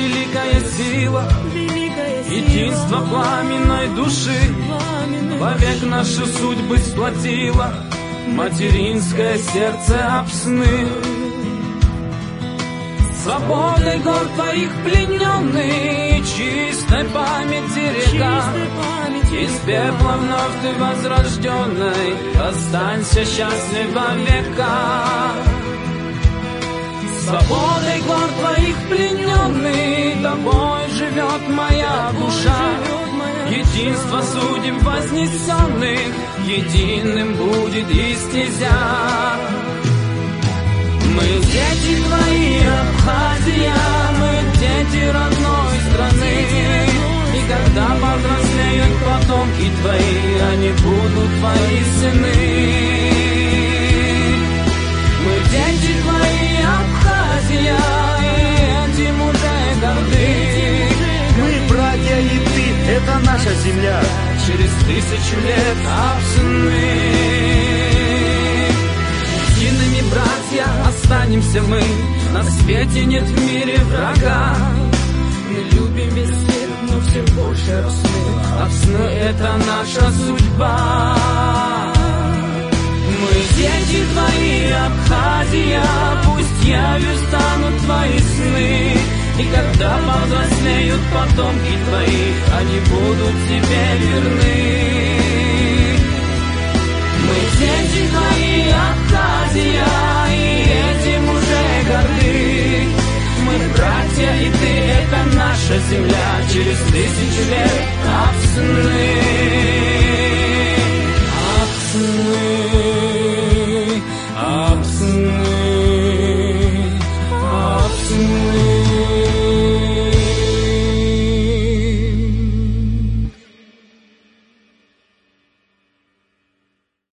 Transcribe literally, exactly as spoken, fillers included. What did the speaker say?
великая сила, единство пламенной души вовек наши судьбы сплотило материнское сердце об сны. Свободой гор твоих плененный, чистой памяти река, из пепла вновь ты возрожденной, останься счастлив во века. Свободой гор твоих плененный, тобой живет моя душа. Единство судеб вознесенных, единым будет и стезя. Мы дети твои, Абхазия, мы дети родной страны. И когда повзрослеют потомки твои, они будут твои сыны. Мы дети твои, Абхазия, и этим уже горды. Мы братья и ты, это наша земля, через тысячу лет обсны. Едиными, братья, останемся мы, на свете нет в мире врага. Мы любим весь мир, но все больше обсны. Обсны — это наша судьба. Мы дети твои, Абхазия, пусть явью станут твои сны. И когда повзрослеют потомки твои, они будут тебе верны. Мы дети твои, Абхазия, и этим уже горды. Мы братья и ты, это наша земля, через тысячу лет обсны. Обсны.